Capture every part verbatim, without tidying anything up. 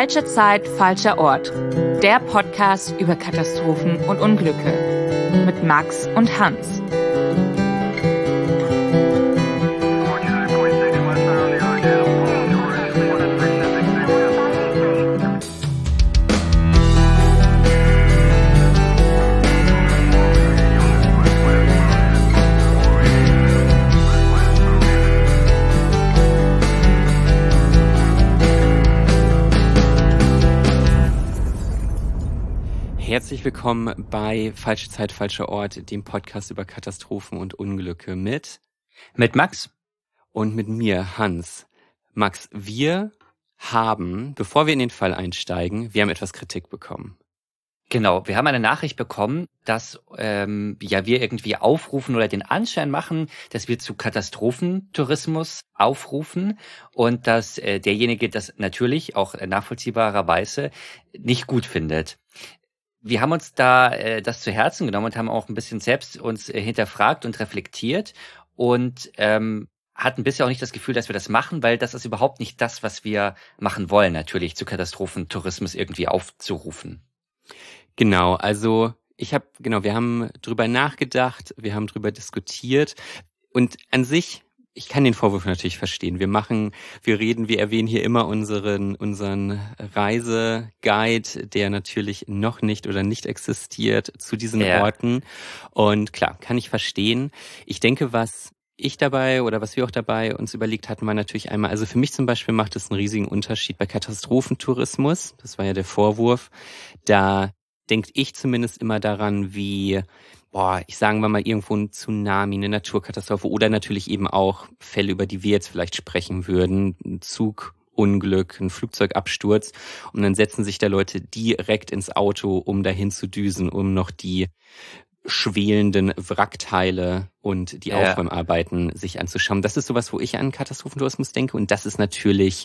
Falsche Zeit, falscher Ort. Der Podcast über Katastrophen und Unglücke. Mit Max und Hans. Herzlich willkommen bei Falsche Zeit, falscher Ort, dem Podcast über Katastrophen und Unglücke mit mit Max und mit mir, Hans. Max, wir haben, bevor wir in den Fall einsteigen, wir haben etwas Kritik bekommen. Genau, wir haben eine Nachricht bekommen, dass ähm, ja wir irgendwie aufrufen oder den Anschein machen, dass wir zu Katastrophentourismus aufrufen und dass äh, derjenige das natürlich auch nachvollziehbarerweise nicht gut findet. Wir haben uns da äh, das zu Herzen genommen und haben auch ein bisschen selbst uns äh, hinterfragt und reflektiert und ähm, hatten bisher auch nicht das Gefühl, dass wir das machen, weil das ist überhaupt nicht das, was wir machen wollen, natürlich zu Katastrophentourismus irgendwie aufzurufen. Genau, also ich habe, genau, wir haben drüber nachgedacht, wir haben drüber diskutiert und an sich, ich kann den Vorwurf natürlich verstehen. Wir machen, wir reden, wir erwähnen hier immer unseren, unseren Reiseguide, der natürlich noch nicht oder nicht existiert zu diesen Ja. Orten. Und klar, kann ich verstehen. Ich denke, was ich dabei oder was wir auch dabei uns überlegt hatten, war natürlich einmal, also für mich zum Beispiel macht es einen riesigen Unterschied bei Katastrophentourismus. Das war ja der Vorwurf. Da denke ich zumindest immer daran, wie boah, ich sagen wir mal irgendwo ein Tsunami, eine Naturkatastrophe oder natürlich eben auch Fälle, über die wir jetzt vielleicht sprechen würden, ein Zugunglück, ein Flugzeugabsturz und dann setzen sich da Leute direkt ins Auto, um dahin zu düsen, um noch die schwelenden Wrackteile und die Ja. Aufräumarbeiten sich anzuschauen. Das ist sowas, wo ich an Katastrophentourismus denke und das ist natürlich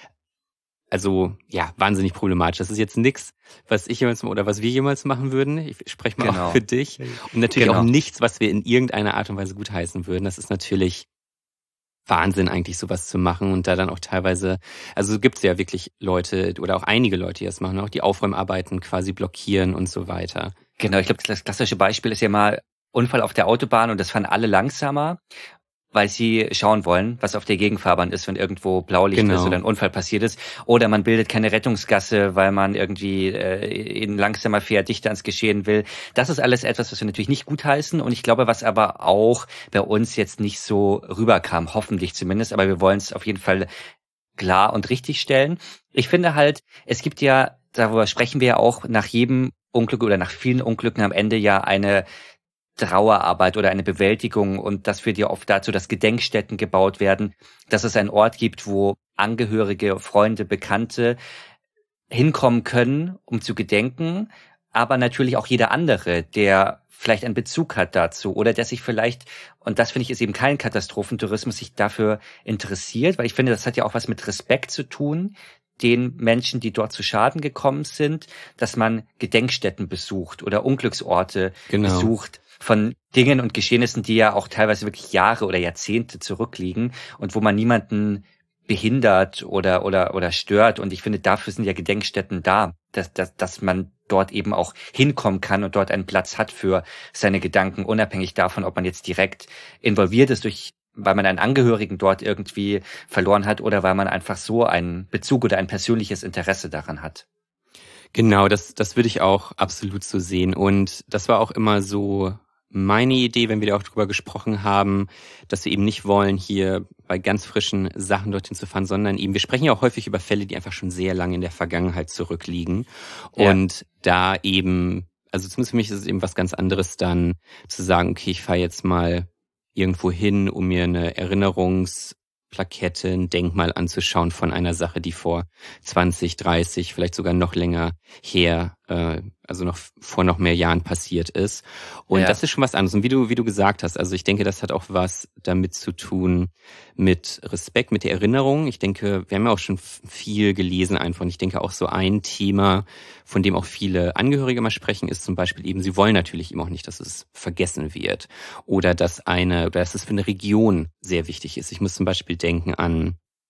Also, ja, wahnsinnig problematisch. Das ist jetzt nichts, was ich jemals oder was wir jemals machen würden. Ich spreche mal Genau. auch für dich. Und natürlich Genau. auch nichts, was wir in irgendeiner Art und Weise gutheißen würden. Das ist natürlich Wahnsinn, eigentlich sowas zu machen und da dann auch teilweise, also gibt es ja wirklich Leute oder auch einige Leute, die das machen, auch die Aufräumarbeiten quasi blockieren und so weiter. Genau, ich glaube, das klassische Beispiel ist ja mal Unfall auf der Autobahn und das fahren alle langsamer, weil sie schauen wollen, was auf der Gegenfahrbahn ist, wenn irgendwo Blaulicht Genau. ist oder ein Unfall passiert ist. Oder man bildet keine Rettungsgasse, weil man irgendwie äh, in langsamer fährt, dichter ans Geschehen will. Das ist alles etwas, was wir natürlich nicht gutheißen und ich glaube, was aber auch bei uns jetzt nicht so rüberkam, hoffentlich zumindest, aber wir wollen es auf jeden Fall klar und richtig stellen. Ich finde halt, es gibt ja, darüber sprechen wir ja auch, nach jedem Unglück oder nach vielen Unglücken am Ende ja eine Trauerarbeit oder eine Bewältigung und das führt ja oft dazu, dass Gedenkstätten gebaut werden, dass es einen Ort gibt, wo Angehörige, Freunde, Bekannte hinkommen können, um zu gedenken, aber natürlich auch jeder andere, der vielleicht einen Bezug hat dazu oder der sich vielleicht, und das finde ich ist eben kein Katastrophentourismus, sich dafür interessiert, weil ich finde, das hat ja auch was mit Respekt zu tun, den Menschen, die dort zu Schaden gekommen sind, dass man Gedenkstätten besucht oder Unglücksorte Genau. besucht von Dingen und Geschehnissen, die ja auch teilweise wirklich Jahre oder Jahrzehnte zurückliegen und wo man niemanden behindert oder oder oder stört. Und ich finde, dafür sind ja Gedenkstätten da, dass, dass, dass man dort eben auch hinkommen kann und dort einen Platz hat für seine Gedanken, unabhängig davon, ob man jetzt direkt involviert ist durch weil man einen Angehörigen dort irgendwie verloren hat oder weil man einfach so einen Bezug oder ein persönliches Interesse daran hat. Genau, das, das würde ich auch absolut so sehen. Und das war auch immer so meine Idee, wenn wir da auch drüber gesprochen haben, dass wir eben nicht wollen, hier bei ganz frischen Sachen dorthin zu fahren, sondern eben, wir sprechen ja auch häufig über Fälle, die einfach schon sehr lange in der Vergangenheit zurückliegen. Ja. Und da eben, also zumindest für mich ist es eben was ganz anderes dann zu sagen, okay, ich fahre jetzt mal irgendwo hin, um mir eine Erinnerungsplakette, ein Denkmal anzuschauen von einer Sache, die vor zwanzig, dreißig, vielleicht sogar noch länger her, äh, also noch vor noch mehr Jahren passiert ist. Und Ja. das ist schon was anderes. Und wie du, wie du gesagt hast, also ich denke, das hat auch was damit zu tun mit Respekt, mit der Erinnerung. Ich denke, wir haben ja auch schon viel gelesen einfach. Und ich denke auch so ein Thema, von dem auch viele Angehörige mal sprechen, ist zum Beispiel eben, sie wollen natürlich eben auch nicht, dass es vergessen wird. Oder dass eine, oder dass es für eine Region sehr wichtig ist. Ich muss zum Beispiel denken an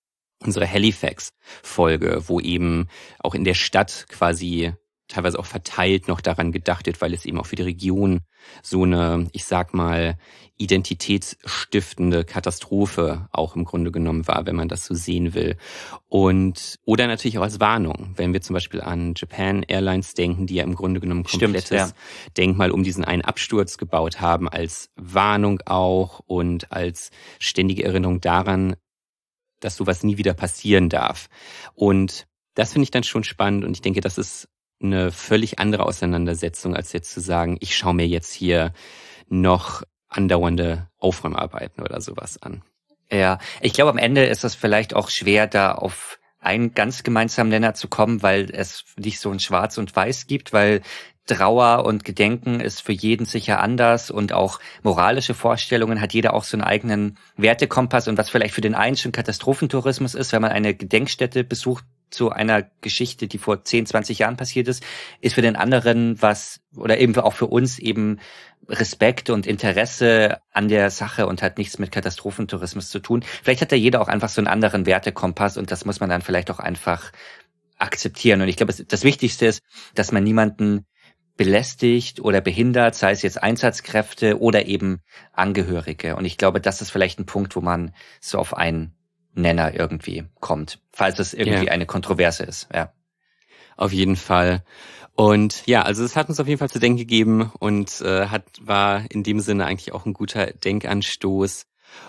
unsere Halifax-Folge, wo eben auch in der Stadt quasi teilweise auch verteilt noch daran gedacht wird, weil es eben auch für die Region so eine, ich sag mal, identitätsstiftende Katastrophe auch im Grunde genommen war, wenn man das so sehen will. Und oder natürlich auch als Warnung, wenn wir zum Beispiel an Japan Airlines denken, die ja im Grunde genommen komplettes Stimmt, ja. Denkmal um diesen einen Absturz gebaut haben, als Warnung auch und als ständige Erinnerung daran, dass sowas nie wieder passieren darf. Und das finde ich dann schon spannend und ich denke, das ist eine völlig andere Auseinandersetzung, als jetzt zu sagen, ich schaue mir jetzt hier noch andauernde Aufräumarbeiten oder sowas an. Ja, ich glaube, am Ende ist es vielleicht auch schwer, da auf einen ganz gemeinsamen Nenner zu kommen, weil es nicht so ein Schwarz und Weiß gibt, weil Trauer und Gedenken ist für jeden sicher anders und auch moralische Vorstellungen hat jeder auch so einen eigenen Wertekompass und was vielleicht für den einen schon Katastrophentourismus ist, wenn man eine Gedenkstätte besucht zu einer Geschichte, die vor zehn, zwanzig Jahren passiert ist, ist für den anderen was, oder eben auch für uns eben Respekt und Interesse an der Sache und hat nichts mit Katastrophentourismus zu tun. Vielleicht hat da jeder auch einfach so einen anderen Wertekompass und das muss man dann vielleicht auch einfach akzeptieren. Und ich glaube, das Wichtigste ist, dass man niemanden belästigt oder behindert, sei es jetzt Einsatzkräfte oder eben Angehörige. Und ich glaube, das ist vielleicht ein Punkt, wo man so auf einen Nenner irgendwie kommt, falls es irgendwie ja. eine Kontroverse ist. Ja, auf jeden Fall. Und ja, also es hat uns auf jeden Fall zu denken gegeben und äh, hat war in dem Sinne eigentlich auch ein guter Denkanstoß.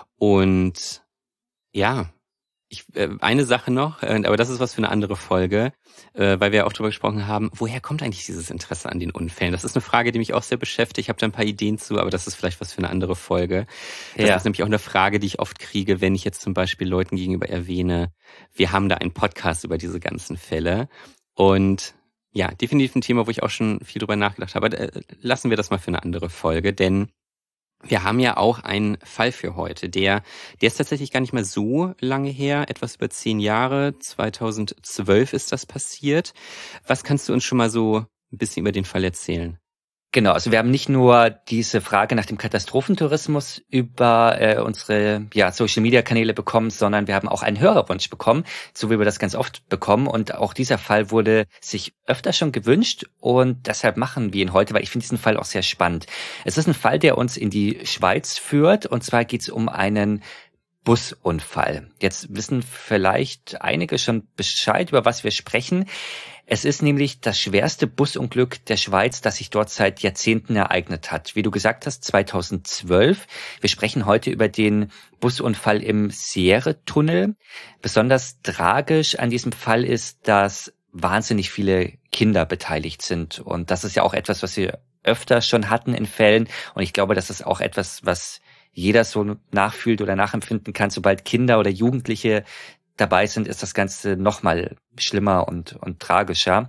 Und ja, ich, äh, eine Sache noch, äh, aber das ist was für eine andere Folge, äh, weil wir ja auch darüber gesprochen haben, woher kommt eigentlich dieses Interesse an den Unfällen? Das ist eine Frage, die mich auch sehr beschäftigt. Ich habe da ein paar Ideen zu, aber das ist vielleicht was für eine andere Folge. Das ja. ist nämlich auch eine Frage, die ich oft kriege, wenn ich jetzt zum Beispiel Leuten gegenüber erwähne, wir haben da einen Podcast über diese ganzen Fälle. Und ja, definitiv ein Thema, wo ich auch schon viel drüber nachgedacht habe. Aber äh, lassen wir das mal für eine andere Folge, denn wir haben ja auch einen Fall für heute, der, der ist tatsächlich gar nicht mehr so lange her, etwas über zehn Jahre, zweitausendzwölf ist das passiert. Was kannst du uns schon mal so ein bisschen über den Fall erzählen? Genau, also wir haben nicht nur diese Frage nach dem Katastrophentourismus über äh, unsere ja, Social-Media-Kanäle bekommen, sondern wir haben auch einen Hörerwunsch bekommen, so wie wir das ganz oft bekommen. Und auch dieser Fall wurde sich öfter schon gewünscht und deshalb machen wir ihn heute, weil ich finde diesen Fall auch sehr spannend. Es ist ein Fall, der uns in die Schweiz führt und zwar geht es um einen Busunfall. Jetzt wissen vielleicht einige schon Bescheid, über was wir sprechen. Es ist nämlich das schwerste Busunglück der Schweiz, das sich dort seit Jahrzehnten ereignet hat. Wie du gesagt hast, zweitausendzwölf. Wir sprechen heute über den Busunfall im Sierre-Tunnel. Besonders tragisch an diesem Fall ist, dass wahnsinnig viele Kinder beteiligt sind. Und das ist ja auch etwas, was wir öfter schon hatten in Fällen. Und ich glaube, das ist auch etwas, was jeder so nachfühlt oder nachempfinden kann. Sobald Kinder oder Jugendliche dabei sind, ist das Ganze nochmal schlimmer und, und tragischer.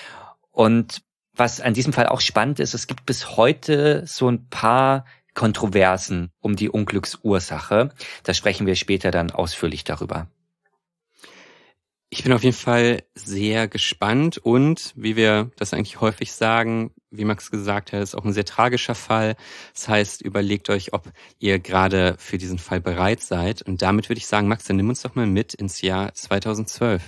Und was an diesem Fall auch spannend ist, es gibt bis heute so ein paar Kontroversen um die Unglücksursache. Da sprechen wir später dann ausführlich darüber. Ich bin auf jeden Fall sehr gespannt und, wie wir das eigentlich häufig sagen, wie Max gesagt hat, ist auch ein sehr tragischer Fall. Das heißt, überlegt euch, ob ihr gerade für diesen Fall bereit seid. Und damit würde ich sagen, Max, dann nimm uns doch mal mit ins Jahr zweitausendzwölf.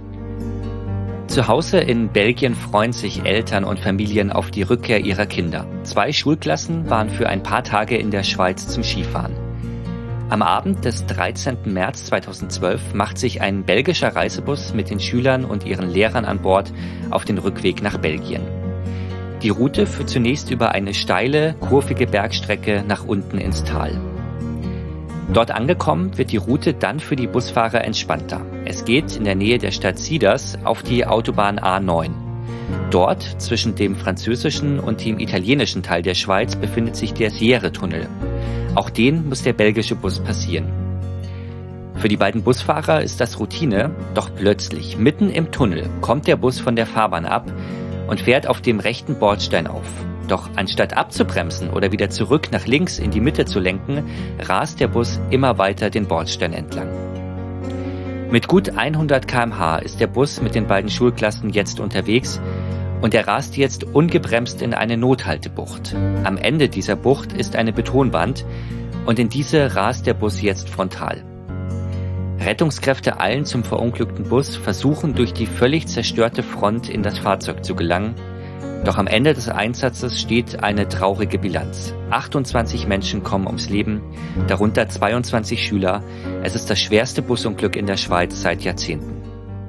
Zu Hause in Belgien freuen sich Eltern und Familien auf die Rückkehr ihrer Kinder. Zwei Schulklassen waren für ein paar Tage in der Schweiz zum Skifahren. Am Abend des dreizehnten März zweitausendzwölf macht sich ein belgischer Reisebus mit den Schülern und ihren Lehrern an Bord auf den Rückweg nach Belgien. Die Route führt zunächst über eine steile, kurvige Bergstrecke nach unten ins Tal. Dort angekommen wird die Route dann für die Busfahrer entspannter. Es geht in der Nähe der Stadt Siders auf die Autobahn A neun. Dort, zwischen dem französischen und dem italienischen Teil der Schweiz, befindet sich der Sierre-Tunnel. Auch den muss der belgische Bus passieren. Für die beiden Busfahrer ist das Routine, doch plötzlich, mitten im Tunnel, kommt der Bus von der Fahrbahn ab und fährt auf dem rechten Bordstein auf. Doch anstatt abzubremsen oder wieder zurück nach links in die Mitte zu lenken, rast der Bus immer weiter den Bordstein entlang. Mit gut hundert Kilometer pro Stunde ist der Bus mit den beiden Schulklassen jetzt unterwegs und er rast jetzt ungebremst in eine Nothaltebucht. Am Ende dieser Bucht ist eine Betonwand und in diese rast der Bus jetzt frontal. Rettungskräfte eilen zum verunglückten Bus, versuchen durch die völlig zerstörte Front in das Fahrzeug zu gelangen. Doch am Ende des Einsatzes steht eine traurige Bilanz. achtundzwanzig Menschen kommen ums Leben, darunter zweiundzwanzig Schüler. Es ist das schwerste Busunglück in der Schweiz seit Jahrzehnten.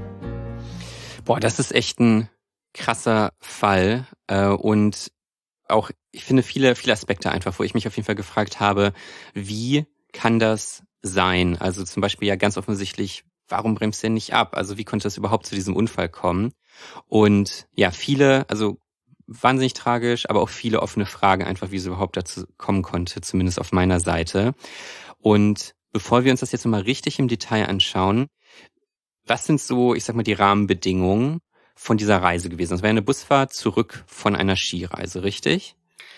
Boah, das ist echt ein krasser Fall. Und auch, ich finde, viele, viele Aspekte einfach, wo ich mich auf jeden Fall gefragt habe, wie kann das sein? Also zum Beispiel ja ganz offensichtlich, warum bremst er nicht ab? Also wie konnte es überhaupt zu diesem Unfall kommen? Und ja, viele, also wahnsinnig tragisch, aber auch viele offene Fragen einfach, wie es überhaupt dazu kommen konnte, zumindest auf meiner Seite. Und bevor wir uns das jetzt nochmal richtig im Detail anschauen, was sind so, ich sag mal, die Rahmenbedingungen von dieser Reise gewesen? Das war eine Busfahrt zurück von einer Skireise, richtig?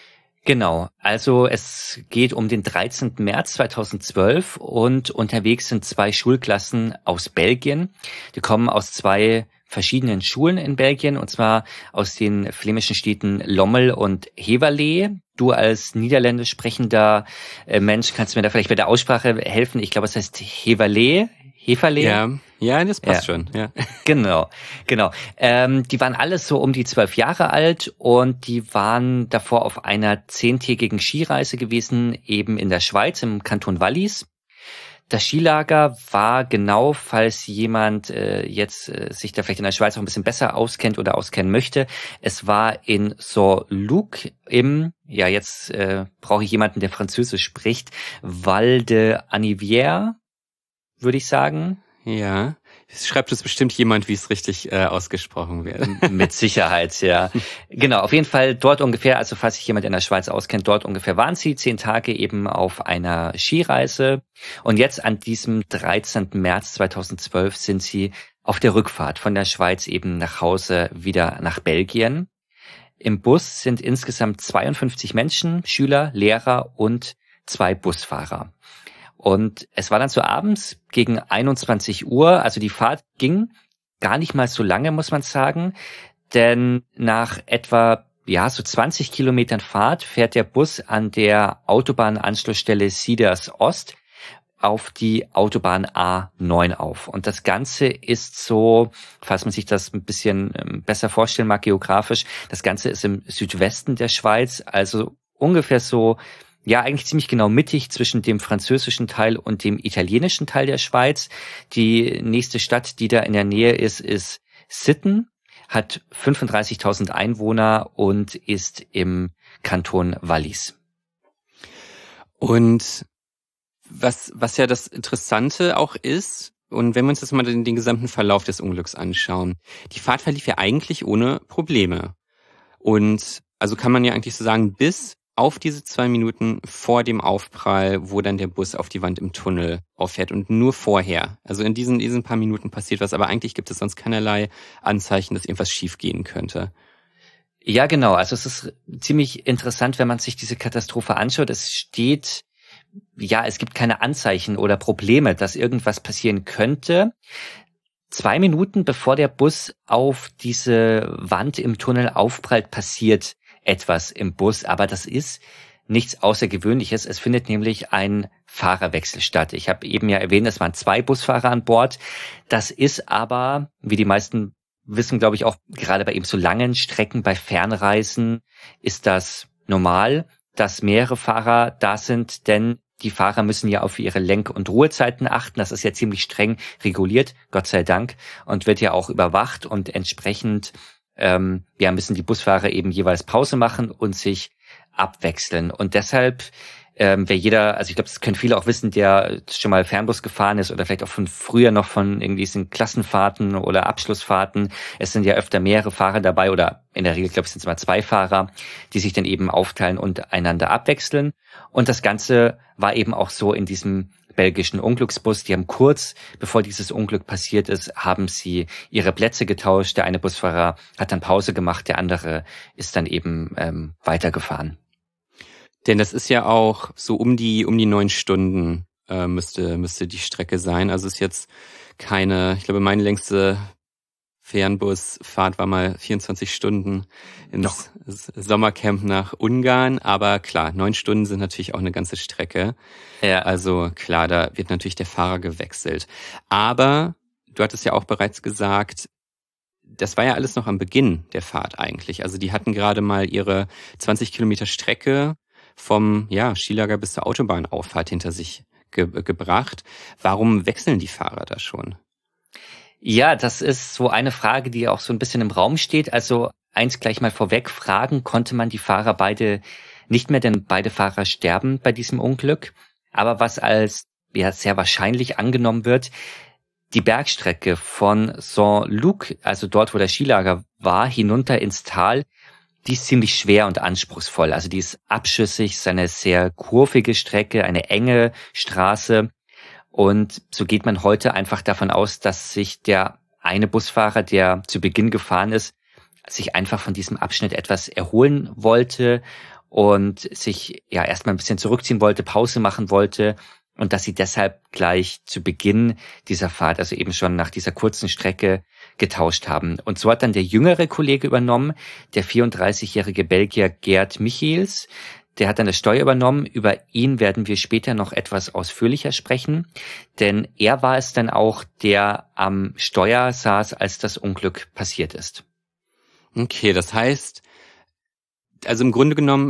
Genau, also es geht um den dreizehnten März zweitausendzwölf und unterwegs sind zwei Schulklassen aus Belgien. Die kommen aus zwei verschiedenen Schulen in Belgien, und zwar aus den flämischen Städten Lommel und Heverlee. Du als niederländisch sprechender Mensch kannst mir da vielleicht bei der Aussprache helfen. Ich glaube, es heißt Heverlee. Heverlee? Ja, ja, das passt ja. schon. Ja. Genau, genau. Ähm, die waren alle so um die zwölf Jahre alt und die waren davor auf einer zehntägigen Skireise gewesen, eben in der Schweiz, im Kanton Wallis. Das Skilager war genau, falls jemand äh, jetzt äh, sich da vielleicht in der Schweiz auch ein bisschen besser auskennt oder auskennen möchte. Es war in Saint-Luc im, ja jetzt äh, brauche ich jemanden, der Französisch spricht, Val de Anniviers, würde ich sagen. Ja, es schreibt es bestimmt jemand, wie es richtig äh, ausgesprochen wird. Mit Sicherheit, ja. Genau, auf jeden Fall dort ungefähr, also falls sich jemand in der Schweiz auskennt, dort ungefähr waren sie zehn Tage eben auf einer Skireise. Und jetzt an diesem dreizehnten März zweitausendzwölf sind sie auf der Rückfahrt von der Schweiz eben nach Hause wieder nach Belgien. Im Bus sind insgesamt zweiundfünfzig Menschen, Schüler, Lehrer und zwei Busfahrer. Und es war dann so abends gegen einundzwanzig Uhr, also die Fahrt ging gar nicht mal so lange, muss man sagen, denn nach etwa, ja, so zwanzig Kilometern Fahrt fährt der Bus an der Autobahnanschlussstelle Sieders Ost auf die Autobahn A neun auf. Und das Ganze ist so, falls man sich das ein bisschen besser vorstellen mag geografisch, das Ganze ist im Südwesten der Schweiz, also ungefähr so, ja, eigentlich ziemlich genau mittig zwischen dem französischen Teil und dem italienischen Teil der Schweiz. Die nächste Stadt, die da in der Nähe ist, ist Sitten, hat fünfunddreißigtausend Einwohner und ist im Kanton Wallis. Und was, was ja das Interessante auch ist, und wenn wir uns jetzt mal den, den gesamten Verlauf des Unglücks anschauen, die Fahrt verlief ja eigentlich ohne Probleme. Und also kann man ja eigentlich so sagen, bis auf diese zwei Minuten vor dem Aufprall, wo dann der Bus auf die Wand im Tunnel auffährt und nur vorher. Also in diesen, diesen paar Minuten passiert was, aber eigentlich gibt es sonst keinerlei Anzeichen, dass irgendwas schiefgehen könnte. Ja, genau. Also es ist ziemlich interessant, wenn man sich diese Katastrophe anschaut. Es steht, ja, es gibt keine Anzeichen oder Probleme, dass irgendwas passieren könnte. Zwei Minuten bevor der Bus auf diese Wand im Tunnel aufprallt, passiert etwas im Bus, aber das ist nichts Außergewöhnliches. Es findet nämlich ein Fahrerwechsel statt. Ich habe eben ja erwähnt, es waren zwei Busfahrer an Bord. Das ist aber, wie die meisten wissen, glaube ich, auch gerade bei eben so langen Strecken, bei Fernreisen, ist das normal, dass mehrere Fahrer da sind, denn die Fahrer müssen ja auf ihre Lenk- und Ruhezeiten achten. Das ist ja ziemlich streng reguliert, Gott sei Dank, und wird ja auch überwacht und entsprechend Ähm, ja, müssen die Busfahrer eben jeweils Pause machen und sich abwechseln. Und deshalb, ähm, wer jeder, also ich glaube, das können viele auch wissen, der schon mal Fernbus gefahren ist oder vielleicht auch von früher noch von irgendwie diesen Klassenfahrten oder Abschlussfahrten. Es sind ja öfter mehrere Fahrer dabei oder in der Regel, glaube ich, sind es mal zwei Fahrer, die sich dann eben aufteilen und einander abwechseln. Und das Ganze war eben auch so in diesem belgischen Unglücksbus. Die haben kurz, bevor dieses Unglück passiert ist, haben sie ihre Plätze getauscht. Der eine Busfahrer hat dann Pause gemacht, der andere ist dann eben ähm, weitergefahren. Denn das ist ja auch so um die um die neun Stunden äh, müsste müsste die Strecke sein. Also ist jetzt keine, ich glaube, meine längste Fernbusfahrt war mal vierundzwanzig Stunden ins Doch. Sommercamp nach Ungarn. Aber klar, neun Stunden sind natürlich auch eine ganze Strecke. Ja. Also klar, da wird natürlich der Fahrer gewechselt. Aber du hattest ja auch bereits gesagt, das war ja alles noch am Beginn der Fahrt eigentlich. Also die hatten gerade mal ihre zwanzig Kilometer Strecke vom ja, Skilager bis zur Autobahnauffahrt hinter sich ge- gebracht. Warum wechseln die Fahrer da schon? Ja, das ist so eine Frage, die auch so ein bisschen im Raum steht. Also eins gleich mal vorweg, fragen konnte man die Fahrer beide nicht mehr, denn beide Fahrer sterben bei diesem Unglück. Aber was als ja sehr wahrscheinlich angenommen wird, die Bergstrecke von Saint-Luc, also dort, wo das Skilager war, hinunter ins Tal, die ist ziemlich schwer und anspruchsvoll. Also die ist abschüssig, ist eine sehr kurvige Strecke, eine enge Straße. Und so geht man heute einfach davon aus, dass sich der eine Busfahrer, der zu Beginn gefahren ist, sich einfach von diesem Abschnitt etwas erholen wollte und sich ja erstmal ein bisschen zurückziehen wollte, Pause machen wollte. Und dass sie deshalb gleich zu Beginn dieser Fahrt, also eben schon nach dieser kurzen Strecke, getauscht haben. Und so hat dann der jüngere Kollege übernommen, der vierunddreißigjährige Belgier Gerd Michiels. Der hat dann das Steuer übernommen. Über ihn werden wir später noch etwas ausführlicher sprechen. Denn er war es dann auch, der am Steuer saß, als das Unglück passiert ist. Okay, das heißt, also im Grunde genommen,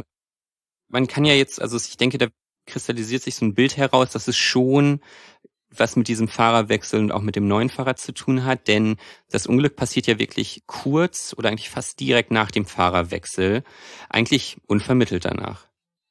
man kann ja jetzt, also ich denke, da kristallisiert sich so ein Bild heraus, dass es schon was mit diesem Fahrerwechsel und auch mit dem neuen Fahrer zu tun hat, denn das Unglück passiert ja wirklich kurz oder eigentlich fast direkt nach dem Fahrerwechsel, eigentlich unvermittelt danach.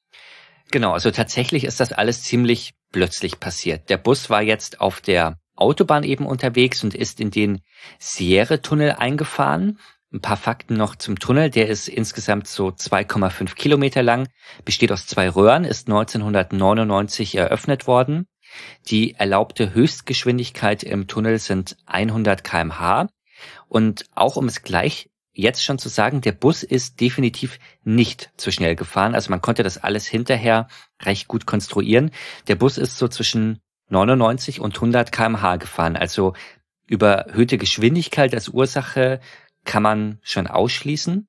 Genau, also tatsächlich ist das alles ziemlich plötzlich passiert. Der Bus war jetzt auf der Autobahn eben unterwegs und ist in den Sierre-Tunnel eingefahren. Ein paar Fakten noch zum Tunnel. Der ist insgesamt so zwei Komma fünf Kilometer lang, besteht aus zwei Röhren, ist neunzehnhundertneunundneunzig eröffnet worden. Die erlaubte Höchstgeschwindigkeit im Tunnel sind hundert Kilometer pro Stunde. Und auch um es gleich jetzt schon zu sagen, der Bus ist definitiv nicht zu schnell gefahren. Also man konnte das alles hinterher recht gut konstruieren. Der Bus ist so zwischen neunundneunzig und hundert Kilometer pro Stunde gefahren. Also überhöhte Geschwindigkeit als Ursache kann man schon ausschließen.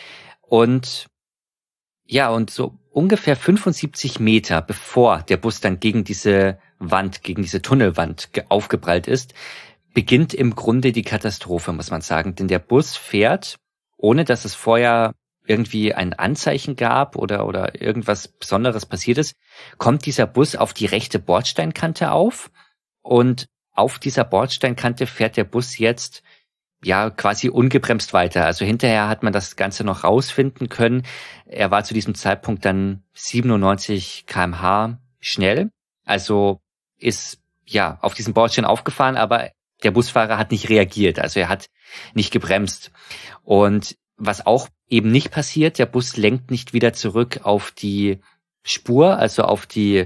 Und ja, und so ungefähr fünfundsiebzig Meter bevor der Bus dann gegen diese Wand, gegen diese Tunnelwand aufgeprallt ist, beginnt im Grunde die Katastrophe, muss man sagen. Denn der Bus fährt, ohne dass es vorher irgendwie ein Anzeichen gab oder, oder irgendwas Besonderes passiert ist, kommt dieser Bus auf die rechte Bordsteinkante auf. Und auf dieser Bordsteinkante fährt der Bus jetzt ja quasi ungebremst weiter. Also hinterher hat man das Ganze noch rausfinden können. Er war zu diesem Zeitpunkt dann siebenundneunzig Kilometer pro Stunde schnell. Also ist ja auf diesen Bordstein aufgefahren, aber der Busfahrer hat nicht reagiert. Also er hat nicht gebremst. Und was auch eben nicht passiert, der Bus lenkt nicht wieder zurück auf die Spur, also auf die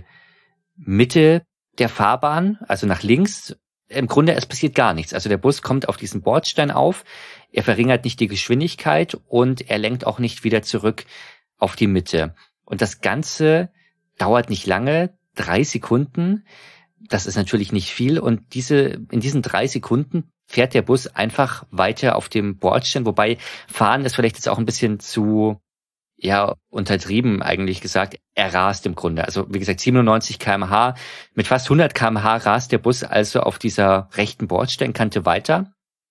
Mitte der Fahrbahn, also nach links. Im Grunde, es passiert gar nichts. Also der Bus kommt auf diesen Bordstein auf, er verringert nicht die Geschwindigkeit und er lenkt auch nicht wieder zurück auf die Mitte. Und das Ganze dauert nicht lange, drei Sekunden. Das ist natürlich nicht viel. Und diese, in diesen drei Sekunden fährt der Bus einfach weiter auf dem Bordstein. Wobei fahren ist vielleicht jetzt auch ein bisschen zu, ja, untertrieben eigentlich gesagt. Er rast im Grunde. Also wie gesagt, siebenundneunzig Kilometer pro Stunde. Mit fast hundert Kilometer pro Stunde rast der Bus also auf dieser rechten Bordsteinkante weiter.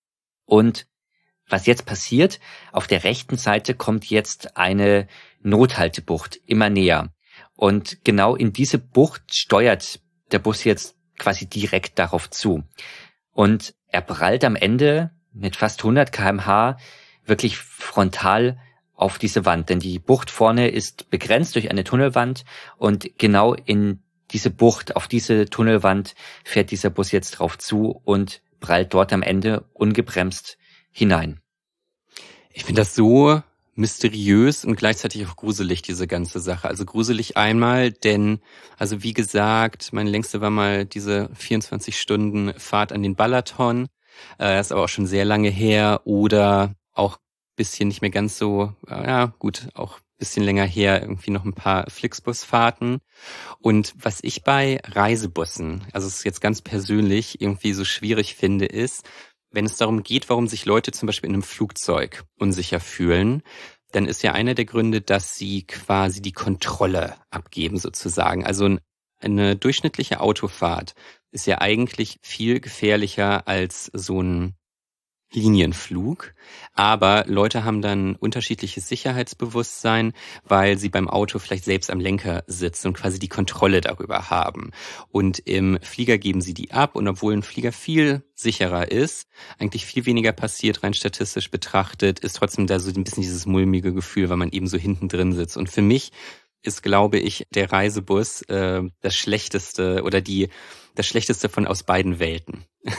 Und was jetzt passiert, auf der rechten Seite kommt jetzt eine Nothaltebucht immer näher. Und genau in diese Bucht steuert der Bus jetzt quasi direkt darauf zu. Und er prallt am Ende mit fast hundert Kilometer pro Stunde wirklich frontal auf diese Wand. Denn die Bucht vorne ist begrenzt durch eine Tunnelwand und genau in diese Bucht, auf diese Tunnelwand fährt dieser Bus jetzt drauf zu und prallt dort am Ende ungebremst hinein. Ich finde das so mysteriös und gleichzeitig auch gruselig, diese ganze Sache. Also gruselig einmal, denn, also wie gesagt, meine längste war mal diese vierundzwanzig Stunden Fahrt an den Balaton. Äh, das ist aber auch schon sehr lange her. Oder auch ein bisschen nicht mehr ganz so, äh, ja gut, auch ein bisschen länger her, irgendwie noch ein paar Flixbusfahrten. Und was ich bei Reisebussen, also es ist jetzt ganz persönlich, irgendwie so schwierig finde, ist, wenn es darum geht, warum sich Leute zum Beispiel in einem Flugzeug unsicher fühlen, dann ist ja einer der Gründe, dass sie quasi die Kontrolle abgeben sozusagen. Also eine durchschnittliche Autofahrt ist ja eigentlich viel gefährlicher als so ein Linienflug, aber Leute haben dann unterschiedliches Sicherheitsbewusstsein, weil sie beim Auto vielleicht selbst am Lenker sitzen und quasi die Kontrolle darüber haben. Und im Flieger geben sie die ab, und obwohl ein Flieger viel sicherer ist, eigentlich viel weniger passiert, rein statistisch betrachtet, ist trotzdem da so ein bisschen dieses mulmige Gefühl, weil man eben so hinten drin sitzt. Und für mich ist, glaube ich, der Reisebus äh, das Schlechteste oder die das Schlechteste von aus beiden Welten.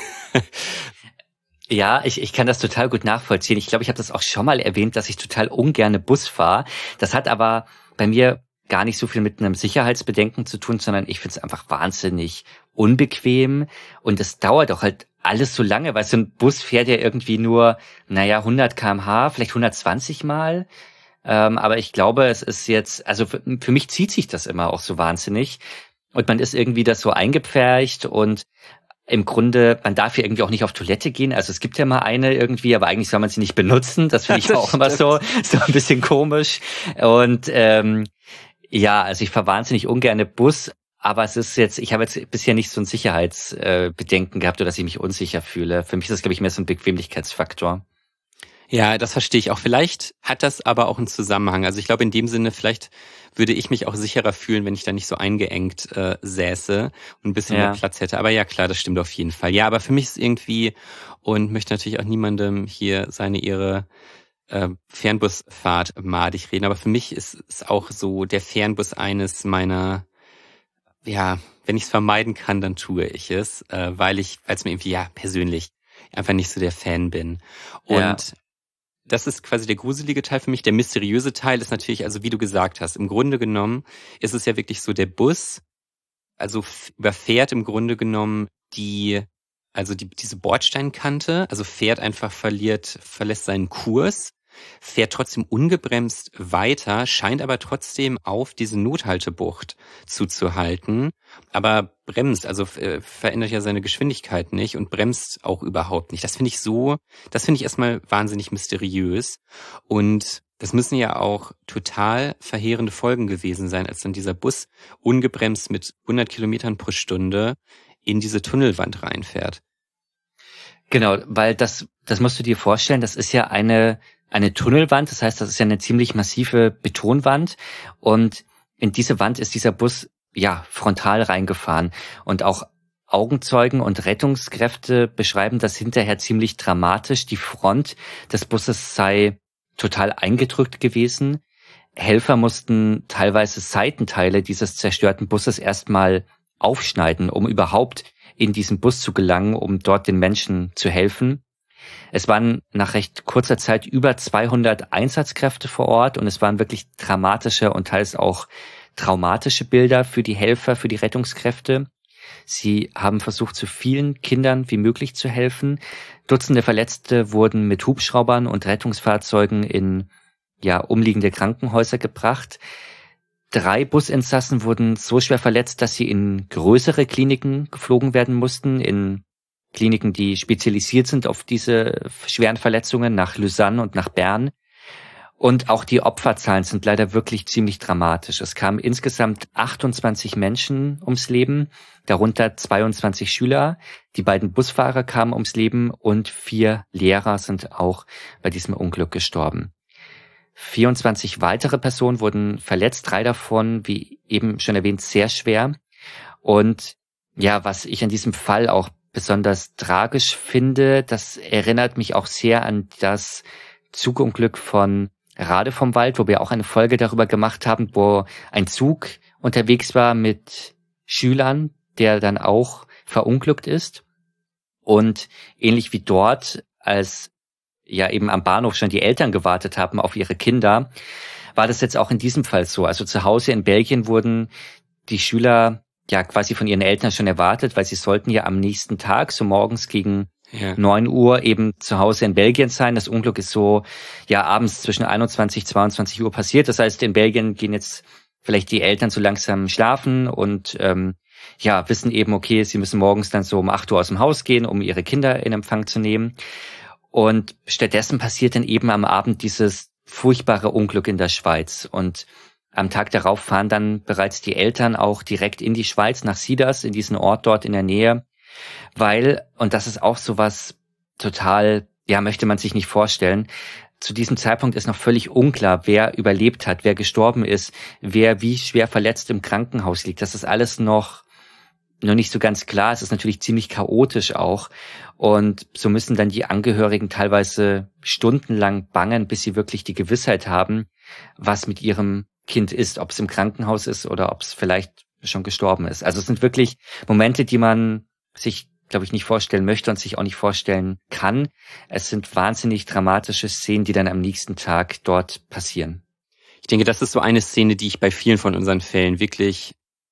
Ja, ich, ich kann das total gut nachvollziehen. Ich glaube, ich habe das auch schon mal erwähnt, dass ich total ungerne Bus fahre. Das hat aber bei mir gar nicht so viel mit einem Sicherheitsbedenken zu tun, sondern ich finde es einfach wahnsinnig unbequem. Und es dauert auch halt alles so lange, weil so ein Bus fährt ja irgendwie nur, naja, hundert Kilometer pro Stunde, vielleicht hundertzwanzig Mal. Ähm, aber ich glaube, es ist jetzt, also für, für mich zieht sich das immer auch so wahnsinnig. Und man ist irgendwie das so eingepfercht und im Grunde, man darf ja irgendwie auch nicht auf Toilette gehen. Also es gibt ja mal eine irgendwie, aber eigentlich soll man sie nicht benutzen. Das finde ich auch immer so so ein bisschen komisch. Und ähm, ja, also ich fahre wahnsinnig ungerne Bus, aber es ist jetzt, ich habe jetzt bisher nicht so ein Sicherheitsbedenken gehabt, oder dass ich mich unsicher fühle. Für mich ist das, glaube ich, mehr so ein Bequemlichkeitsfaktor. Ja, das verstehe ich auch. Vielleicht hat das aber auch einen Zusammenhang. Also ich glaube, in dem Sinne, vielleicht würde ich mich auch sicherer fühlen, wenn ich da nicht so eingeengt äh, säße und ein bisschen Ja. mehr Platz hätte. Aber ja, klar, das stimmt auf jeden Fall. Ja, aber für mich ist irgendwie, und möchte natürlich auch niemandem hier seine ihre äh, Fernbusfahrt madig reden, aber für mich ist es auch so der Fernbus eines meiner, ja, wenn ich es vermeiden kann, dann tue ich es, äh, weil ich, weil es mir irgendwie, ja, persönlich einfach nicht so der Fan bin. Und Ja. das ist quasi der gruselige Teil für mich. Der mysteriöse Teil ist natürlich, also wie du gesagt hast, im Grunde genommen ist es ja wirklich so, der Bus, also f- überfährt im Grunde genommen die, also die, diese Bordsteinkante, also fährt einfach, verliert, verlässt seinen Kurs, fährt trotzdem ungebremst weiter, scheint aber trotzdem auf diese Nothaltebucht zuzuhalten, aber bremst, also äh, verändert ja seine Geschwindigkeit nicht und bremst auch überhaupt nicht. Das finde ich so, das finde ich erstmal wahnsinnig mysteriös, und das müssen ja auch total verheerende Folgen gewesen sein, als dann dieser Bus ungebremst mit hundert Kilometern pro Stunde in diese Tunnelwand reinfährt. Genau, weil das, das musst du dir vorstellen, das ist ja eine, eine Tunnelwand, das heißt, das ist ja eine ziemlich massive Betonwand, und in diese Wand ist dieser Bus, ja, frontal reingefahren, und auch Augenzeugen und Rettungskräfte beschreiben das hinterher ziemlich dramatisch. Die Front des Busses sei total eingedrückt gewesen. Helfer mussten teilweise Seitenteile dieses zerstörten Busses erstmal aufschneiden, um überhaupt in diesen Bus zu gelangen, um dort den Menschen zu helfen. Es waren nach recht kurzer Zeit über zweihundert Einsatzkräfte vor Ort, und es waren wirklich dramatische und teils auch traumatische Bilder für die Helfer, für die Rettungskräfte. Sie haben versucht, so vielen Kindern wie möglich zu helfen. Dutzende Verletzte wurden mit Hubschraubern und Rettungsfahrzeugen in ja umliegende Krankenhäuser gebracht. Drei Businsassen wurden so schwer verletzt, dass sie in größere Kliniken geflogen werden mussten, in Kliniken, die spezialisiert sind auf diese schweren Verletzungen, nach Lausanne und nach Bern. Und auch die Opferzahlen sind leider wirklich ziemlich dramatisch. Es kamen insgesamt achtundzwanzig Menschen ums Leben, darunter zweiundzwanzig Schüler. Die beiden Busfahrer kamen ums Leben und vier Lehrer sind auch bei diesem Unglück gestorben. vierundzwanzig weitere Personen wurden verletzt, drei davon, wie eben schon erwähnt, sehr schwer. Und ja, was ich an diesem Fall auch besonders tragisch finde, das erinnert mich auch sehr an das Zugunglück von Rade vom Wald, wo wir auch eine Folge darüber gemacht haben, wo ein Zug unterwegs war mit Schülern, der dann auch verunglückt ist. Und ähnlich wie dort, als ja eben am Bahnhof schon die Eltern gewartet haben auf ihre Kinder, war das jetzt auch in diesem Fall so. Also zu Hause in Belgien wurden die Schüler ja quasi von ihren Eltern schon erwartet, weil sie sollten ja am nächsten Tag, so morgens gegen ja. neun Uhr eben zu Hause in Belgien sein. Das Unglück ist so ja abends zwischen einundzwanzig, zweiundzwanzig Uhr passiert. Das heißt, in Belgien gehen jetzt vielleicht die Eltern so langsam schlafen, und ähm, ja, wissen eben, okay, sie müssen morgens dann so um acht Uhr aus dem Haus gehen, um ihre Kinder in Empfang zu nehmen. Und stattdessen passiert dann eben am Abend dieses furchtbare Unglück in der Schweiz. Und am Tag darauf fahren dann bereits die Eltern auch direkt in die Schweiz, nach Siders, in diesen Ort dort in der Nähe, weil, und das ist auch sowas total, ja, möchte man sich nicht vorstellen, zu diesem Zeitpunkt ist noch völlig unklar, wer überlebt hat, wer gestorben ist, wer wie schwer verletzt im Krankenhaus liegt. Das ist alles noch, noch nicht so ganz klar. Es ist natürlich ziemlich chaotisch auch. Und so müssen dann die Angehörigen teilweise stundenlang bangen, bis sie wirklich die Gewissheit haben, was mit ihrem Kind ist, ob es im Krankenhaus ist oder ob es vielleicht schon gestorben ist. Also es sind wirklich Momente, die man sich, glaube ich, nicht vorstellen möchte und sich auch nicht vorstellen kann. Es sind wahnsinnig dramatische Szenen, die dann am nächsten Tag dort passieren. Ich denke, das ist so eine Szene, die ich bei vielen von unseren Fällen wirklich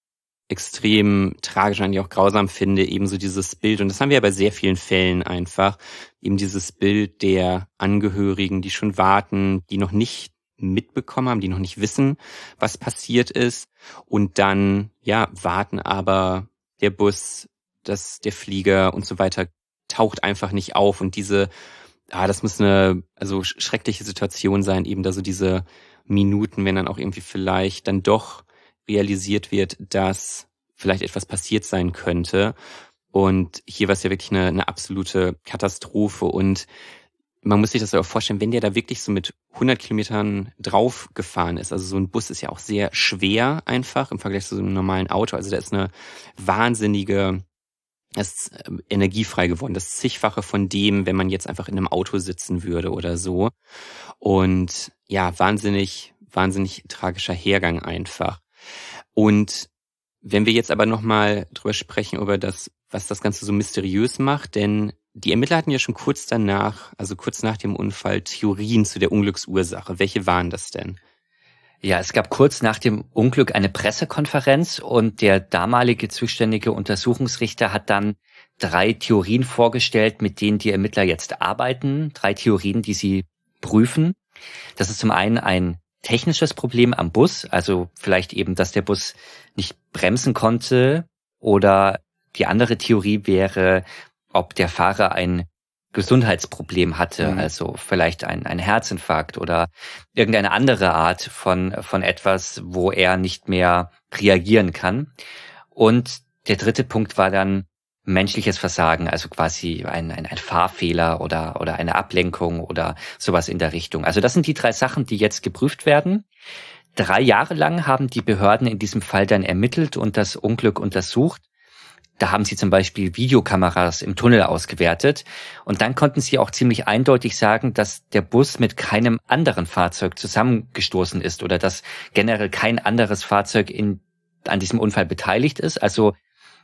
extrem tragisch und auch grausam finde, eben so dieses Bild, und das haben wir ja bei sehr vielen Fällen einfach, eben dieses Bild der Angehörigen, die schon warten, die noch nicht mitbekommen haben, die noch nicht wissen, was passiert ist, und dann, ja, warten aber der Bus, dass der Flieger und so weiter taucht einfach nicht auf, und diese, ah, das muss eine, also schreckliche Situation sein, eben da so diese Minuten, wenn dann auch irgendwie vielleicht dann doch realisiert wird, dass vielleicht etwas passiert sein könnte. Und hier war es ja wirklich eine, eine absolute Katastrophe, und man muss sich das ja auch vorstellen, wenn der da wirklich so mit hundert Kilometern drauf gefahren ist, also so ein Bus ist ja auch sehr schwer einfach im Vergleich zu so einem normalen Auto, also da ist eine wahnsinnige, das ist energiefrei geworden, das zigfache von dem, wenn man jetzt einfach in einem Auto sitzen würde oder so. Und ja, wahnsinnig, wahnsinnig tragischer Hergang einfach. Und wenn wir jetzt aber nochmal drüber sprechen, über das, was das Ganze so mysteriös macht, denn die Ermittler hatten ja schon kurz danach, also kurz nach dem Unfall, Theorien zu der Unglücksursache. Welche waren das denn? Ja, es gab kurz nach dem Unglück eine Pressekonferenz, und der damalige zuständige Untersuchungsrichter hat dann drei Theorien vorgestellt, mit denen die Ermittler jetzt arbeiten. Drei Theorien, die sie prüfen. Das ist zum einen ein technisches Problem am Bus, also vielleicht eben, dass der Bus nicht bremsen konnte, oder die andere Theorie wäre, ob der Fahrer ein Gesundheitsproblem hatte, mhm. also vielleicht ein, ein Herzinfarkt oder irgendeine andere Art von, von etwas, wo er nicht mehr reagieren kann. Und der dritte Punkt war dann menschliches Versagen, also quasi ein, ein, ein Fahrfehler oder, oder eine Ablenkung oder sowas in der Richtung. Also das sind die drei Sachen, die jetzt geprüft werden. Drei Jahre lang haben die Behörden in diesem Fall dann ermittelt und das Unglück untersucht. Da haben sie zum Beispiel Videokameras im Tunnel ausgewertet, und dann konnten sie auch ziemlich eindeutig sagen, dass der Bus mit keinem anderen Fahrzeug zusammengestoßen ist oder dass generell kein anderes Fahrzeug in, an diesem Unfall beteiligt ist. Also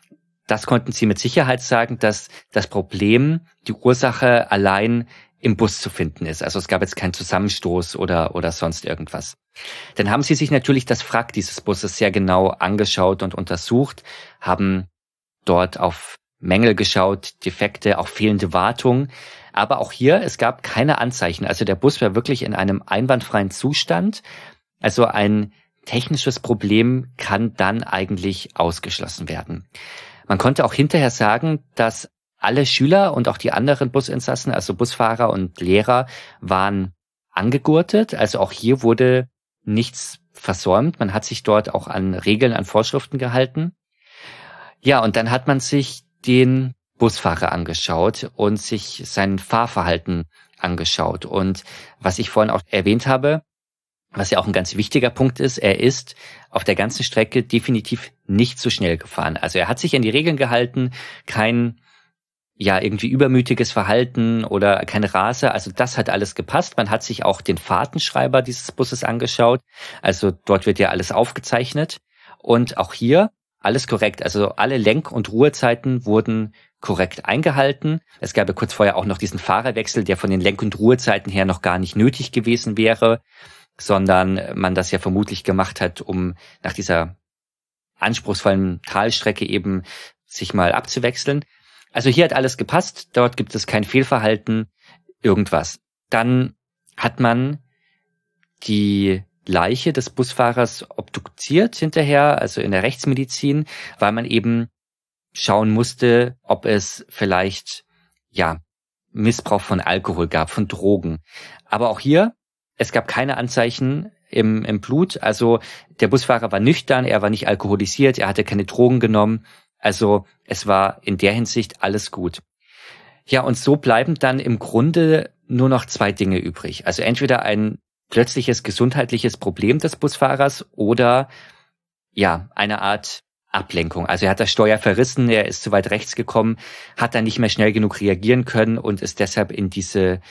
das konnten sie mit Sicherheit sagen, dass das Problem, die Ursache allein im Bus zu finden ist. Also es gab jetzt keinen Zusammenstoß oder oder sonst irgendwas. Dann haben sie sich natürlich das Wrack dieses Busses sehr genau angeschaut und untersucht, haben dort auf Mängel geschaut, Defekte, auch fehlende Wartung. Aber auch hier, es gab keine Anzeichen. Also der Bus war wirklich in einem einwandfreien Zustand. Also ein technisches Problem kann dann eigentlich ausgeschlossen werden. Man konnte auch hinterher sagen, dass alle Schüler und auch die anderen Businsassen, also Busfahrer und Lehrer, waren angegurtet. Also auch hier wurde nichts versäumt. Man hat sich dort auch an Regeln, an Vorschriften gehalten. Ja, und dann hat man sich den Busfahrer angeschaut und sich sein Fahrverhalten angeschaut. Und was ich vorhin auch erwähnt habe, was ja auch ein ganz wichtiger Punkt ist, er ist auf der ganzen Strecke definitiv nicht so schnell gefahren. Also er hat sich an die Regeln gehalten, kein ja irgendwie übermütiges Verhalten oder keine Raser. Also das hat alles gepasst. Man hat sich auch den Fahrtenschreiber dieses Busses angeschaut. Also dort wird ja alles aufgezeichnet. Und auch hier alles korrekt. Also alle Lenk- und Ruhezeiten wurden korrekt eingehalten. Es gab ja kurz vorher auch noch diesen Fahrerwechsel, der von den Lenk- und Ruhezeiten her noch gar nicht nötig gewesen wäre, sondern man das ja vermutlich gemacht hat, um nach dieser anspruchsvollen Talstrecke eben sich mal abzuwechseln. Also hier hat alles gepasst, dort gibt es kein Fehlverhalten, irgendwas. Dann hat man die Leiche des Busfahrers obduziert hinterher, also in der Rechtsmedizin, weil man eben schauen musste, ob es vielleicht, ja, Missbrauch von Alkohol gab, von Drogen. Aber auch hier, es gab keine Anzeichen im, im Blut. Also der Busfahrer war nüchtern, er war nicht alkoholisiert, er hatte keine Drogen genommen. Also es war in der Hinsicht alles gut. Ja, und so bleiben dann im Grunde nur noch zwei Dinge übrig. Also entweder ein plötzliches gesundheitliches Problem des Busfahrers oder ja, eine Art Ablenkung. Also er hat das Steuer verrissen, er ist zu weit rechts gekommen, hat dann nicht mehr schnell genug reagieren können und ist deshalb in diese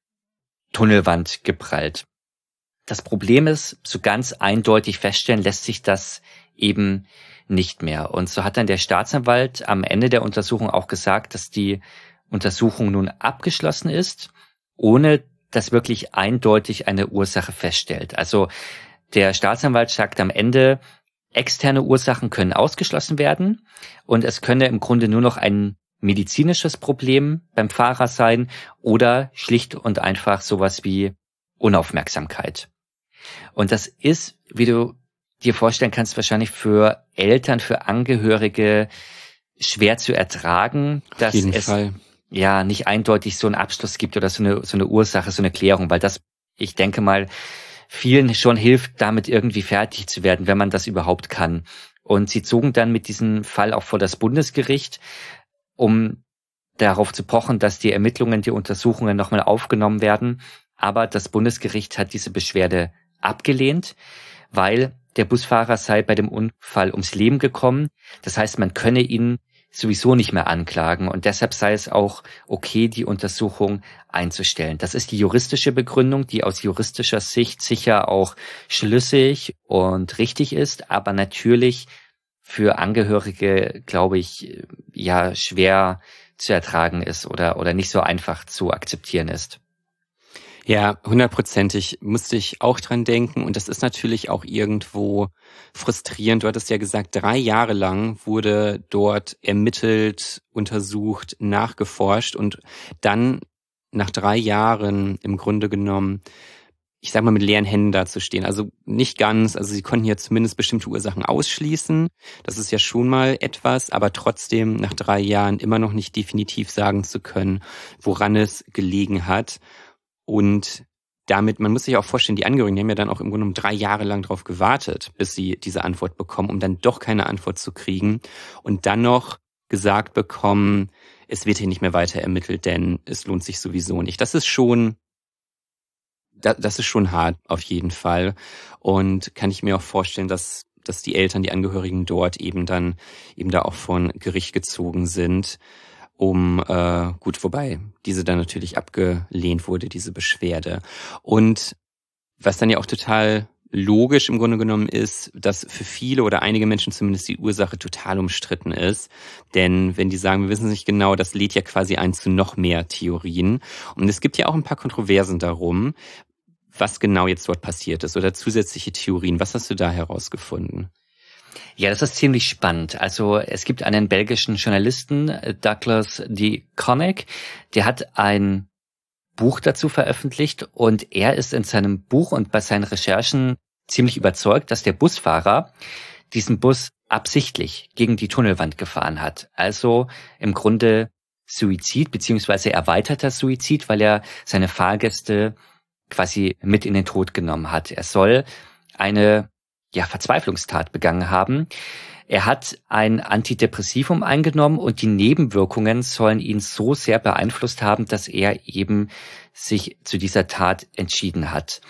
Tunnelwand geprallt. Das Problem ist, so ganz eindeutig feststellen lässt sich das eben nicht mehr. Und so hat dann der Staatsanwalt am Ende der Untersuchung auch gesagt, dass die Untersuchung nun abgeschlossen ist, ohne dass wirklich eindeutig eine Ursache feststellt. Also der Staatsanwalt sagt am Ende, externe Ursachen können ausgeschlossen werden und es könne im Grunde nur noch ein medizinisches Problem beim Fahrer sein oder schlicht und einfach sowas wie Unaufmerksamkeit. Und das ist, wie du dir vorstellen kannst, wahrscheinlich für Eltern, für Angehörige schwer zu ertragen, dass Auf jeden es Fall. ja nicht eindeutig so einen Abschluss gibt oder so eine, so eine Ursache, so eine Klärung, weil das, ich denke mal, vielen schon hilft, damit irgendwie fertig zu werden, wenn man das überhaupt kann. Und sie zogen dann mit diesem Fall auch vor das Bundesgericht, um darauf zu pochen, dass die Ermittlungen, die Untersuchungen nochmal aufgenommen werden. Aber das Bundesgericht hat diese Beschwerde abgelehnt, weil der Busfahrer sei bei dem Unfall ums Leben gekommen. Das heißt, man könne ihn sowieso nicht mehr anklagen und deshalb sei es auch okay, die Untersuchung einzustellen. Das ist die juristische Begründung, die aus juristischer Sicht sicher auch schlüssig und richtig ist, aber natürlich für Angehörige, glaube ich, ja schwer zu ertragen ist oder oder nicht so einfach zu akzeptieren ist. Ja, hundertprozentig musste ich auch dran denken und das ist natürlich auch irgendwo frustrierend. Du hattest ja gesagt, drei Jahre lang wurde dort ermittelt, untersucht, nachgeforscht und dann nach drei Jahren im Grunde genommen, ich sag mal, mit leeren Händen dazustehen. Also nicht ganz, also sie konnten ja zumindest bestimmte Ursachen ausschließen. Das ist ja schon mal etwas, aber trotzdem nach drei Jahren immer noch nicht definitiv sagen zu können, woran es gelegen hat. Und damit, man muss sich auch vorstellen, die Angehörigen, die haben ja dann auch im Grunde genommen drei Jahre lang darauf gewartet, bis sie diese Antwort bekommen, um dann doch keine Antwort zu kriegen und dann noch gesagt bekommen, es wird hier nicht mehr weiter ermittelt, denn es lohnt sich sowieso nicht. Das ist schon, das ist schon hart auf jeden Fall und kann ich mir auch vorstellen, dass, dass die Eltern, die Angehörigen dort eben dann eben da auch von Gericht gezogen sind. Um, äh, gut, wobei diese dann natürlich abgelehnt wurde, diese Beschwerde. Und was dann ja auch total logisch im Grunde genommen ist, dass für viele oder einige Menschen zumindest die Ursache total umstritten ist. Denn wenn die sagen, wir wissen nicht genau, das lädt ja quasi ein zu noch mehr Theorien. Und es gibt ja auch ein paar Kontroversen darum, was genau jetzt dort passiert ist oder zusätzliche Theorien. Was hast du da herausgefunden? Ja, das ist ziemlich spannend. Also es gibt einen belgischen Journalisten, Douglas de Connect, der hat ein Buch dazu veröffentlicht und er ist in seinem Buch und bei seinen Recherchen ziemlich überzeugt, dass der Busfahrer diesen Bus absichtlich gegen die Tunnelwand gefahren hat. Also im Grunde Suizid beziehungsweise erweiterter Suizid, weil er seine Fahrgäste quasi mit in den Tod genommen hat. Er soll eine ja, Verzweiflungstat begangen haben. Er hat ein Antidepressivum eingenommen und die Nebenwirkungen sollen ihn so sehr beeinflusst haben, dass er eben sich zu dieser Tat entschieden hat.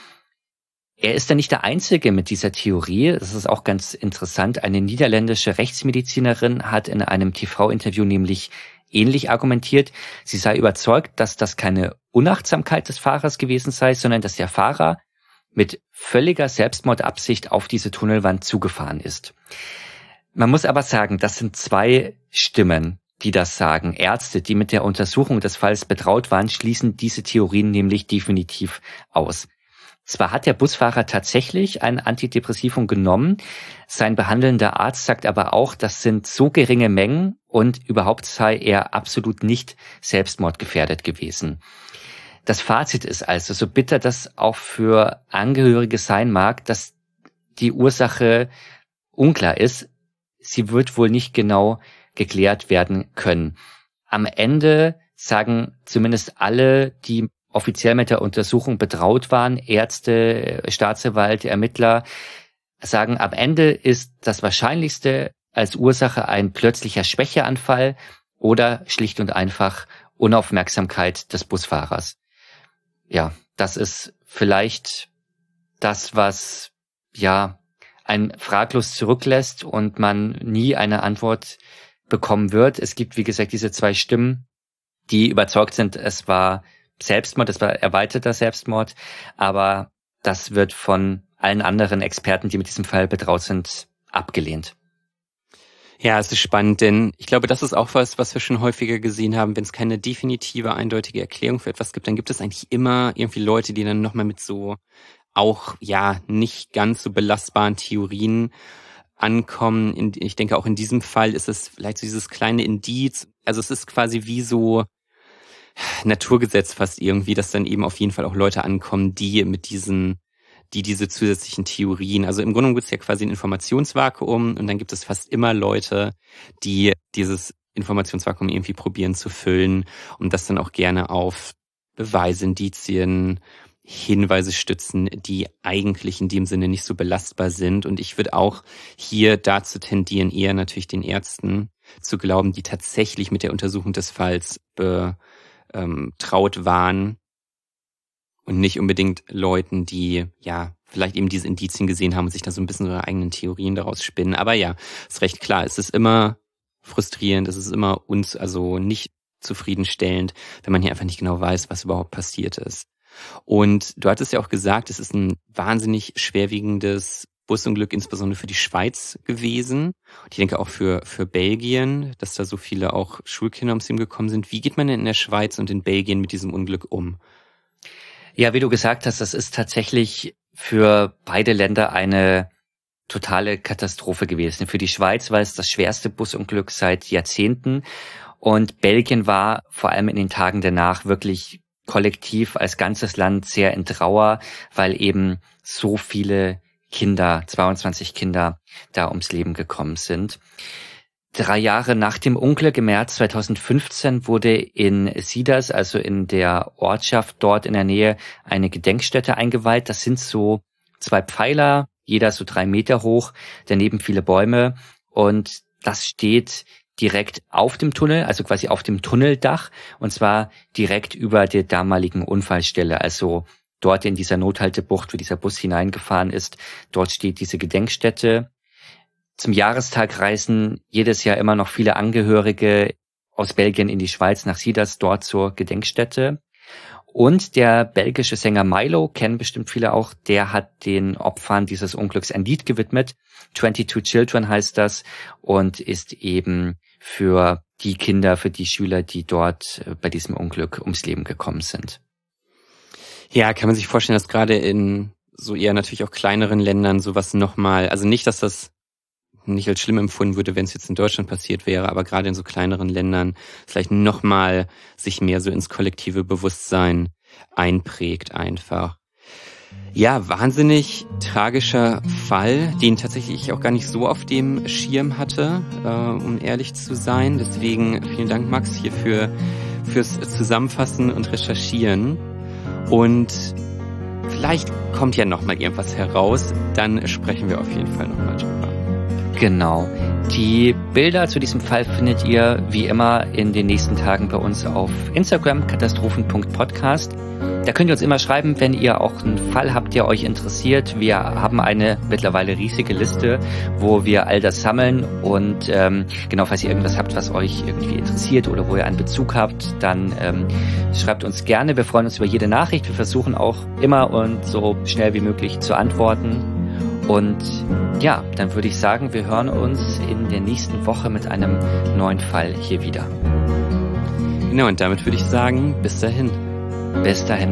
Er ist dann nicht der Einzige mit dieser Theorie. Das ist auch ganz interessant. Eine niederländische Rechtsmedizinerin hat in einem T V-Interview nämlich ähnlich argumentiert. Sie sei überzeugt, dass das keine Unachtsamkeit des Fahrers gewesen sei, sondern dass der Fahrer mit völliger Selbstmordabsicht auf diese Tunnelwand zugefahren ist. Man muss aber sagen, das sind zwei Stimmen, die das sagen. Ärzte, die mit der Untersuchung des Falls betraut waren, schließen diese Theorien nämlich definitiv aus. Zwar hat der Busfahrer tatsächlich ein Antidepressivum genommen, sein behandelnder Arzt sagt aber auch, das sind so geringe Mengen und überhaupt sei er absolut nicht selbstmordgefährdet gewesen. das Fazit ist also, so bitter das auch für Angehörige sein mag, dass die Ursache unklar ist, sie wird wohl nicht genau geklärt werden können. Am Ende sagen zumindest alle, die offiziell mit der Untersuchung betraut waren, Ärzte, Staatsanwalt, Ermittler, sagen, am Ende ist das Wahrscheinlichste als Ursache ein plötzlicher Schwächeanfall oder schlicht und einfach Unaufmerksamkeit des Busfahrers. Ja, das ist vielleicht das, was ja einen fraglos zurücklässt und man nie eine Antwort bekommen wird. Es gibt, wie gesagt, diese zwei Stimmen, die überzeugt sind, es war Selbstmord, es war erweiterter Selbstmord, aber das wird von allen anderen Experten, die mit diesem Fall betraut sind, abgelehnt. Ja, es ist spannend, denn ich glaube, das ist auch was, was wir schon häufiger gesehen haben. Wenn es keine definitive, eindeutige Erklärung für etwas gibt, dann gibt es eigentlich immer irgendwie Leute, die dann nochmal mit so auch, ja, nicht ganz so belastbaren Theorien ankommen. Ich denke, auch in diesem Fall ist es vielleicht so dieses kleine Indiz. Also es ist quasi wie so Naturgesetz fast irgendwie, dass dann eben auf jeden Fall auch Leute ankommen, die mit diesen die diese zusätzlichen Theorien, also im Grunde gibt es ja quasi ein Informationsvakuum und dann gibt es fast immer Leute, die dieses Informationsvakuum irgendwie probieren zu füllen und das dann auch gerne auf Beweise, Indizien, Hinweise stützen, die eigentlich in dem Sinne nicht so belastbar sind. Und ich würde auch hier dazu tendieren, eher natürlich den Ärzten zu glauben, die tatsächlich mit der Untersuchung des Falls betraut waren, und nicht unbedingt Leuten, die ja vielleicht eben diese Indizien gesehen haben und sich da so ein bisschen ihre eigenen Theorien daraus spinnen. Aber ja, ist recht klar, es ist immer frustrierend, es ist immer uns also nicht zufriedenstellend, wenn man hier einfach nicht genau weiß, was überhaupt passiert ist. Und du hattest ja auch gesagt, es ist ein wahnsinnig schwerwiegendes Busunglück, insbesondere für die Schweiz gewesen. Und ich denke auch für für Belgien, dass da so viele auch Schulkinder ums Leben gekommen sind. Wie geht man denn in der Schweiz und in Belgien mit diesem Unglück um? Ja, wie du gesagt hast, das ist tatsächlich für beide Länder eine totale Katastrophe gewesen. Für die Schweiz war es das schwerste Busunglück seit Jahrzehnten und Belgien war vor allem in den Tagen danach wirklich kollektiv als ganzes Land sehr in Trauer, weil eben so viele Kinder, zweiundzwanzig Kinder, da ums Leben gekommen sind. Drei Jahre nach dem Unglück im März zweitausendfünfzehn wurde in Siders, also in der Ortschaft dort in der Nähe, eine Gedenkstätte eingeweiht. Das sind so zwei Pfeiler, jeder so drei Meter hoch, daneben viele Bäume und das steht direkt auf dem Tunnel, also quasi auf dem Tunneldach und zwar direkt über der damaligen Unfallstelle, also dort in dieser Nothaltebucht, wo dieser Bus hineingefahren ist, dort steht diese Gedenkstätte. Zum Jahrestag reisen jedes Jahr immer noch viele Angehörige aus Belgien in die Schweiz nach Siders, dort zur Gedenkstätte. Und der belgische Sänger Milo, kennen bestimmt viele auch, der hat den Opfern dieses Unglücks ein Lied gewidmet. twenty-two Children heißt das und ist eben für die Kinder, für die Schüler, die dort bei diesem Unglück ums Leben gekommen sind. Ja, kann man sich vorstellen, dass gerade in so eher natürlich auch kleineren Ländern sowas nochmal, also nicht, dass das nicht als schlimm empfunden würde, wenn es jetzt in Deutschland passiert wäre, aber gerade in so kleineren Ländern vielleicht nochmal sich mehr so ins kollektive Bewusstsein einprägt einfach. Ja, wahnsinnig tragischer Fall, den tatsächlich ich auch gar nicht so auf dem Schirm hatte, äh, um ehrlich zu sein. Deswegen vielen Dank, Max, hier für, fürs Zusammenfassen und Recherchieren. Und vielleicht kommt ja nochmal irgendwas heraus, dann sprechen wir auf jeden Fall nochmal drüber. Genau. Die Bilder zu diesem Fall findet ihr wie immer in den nächsten Tagen bei uns auf Instagram, katastrophen punkt podcast. Da könnt ihr uns immer schreiben, wenn ihr auch einen Fall habt, der euch interessiert. Wir haben eine mittlerweile riesige Liste, wo wir all das sammeln. Und ähm, genau, falls ihr irgendwas habt, was euch irgendwie interessiert oder wo ihr einen Bezug habt, dann ähm, schreibt uns gerne. Wir freuen uns über jede Nachricht. Wir versuchen auch immer und so schnell wie möglich zu antworten. Und ja, dann würde ich sagen, wir hören uns in der nächsten Woche mit einem neuen Fall hier wieder. Genau, und damit würde ich sagen, bis dahin. Bis dahin.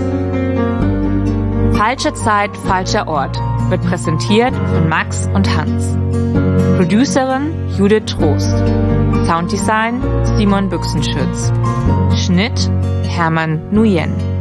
Falsche Zeit, falscher Ort wird präsentiert von Max und Hans. Producerin Judith Trost. Sounddesign Simon Büchsenschütz. Schnitt Hermann Nguyen.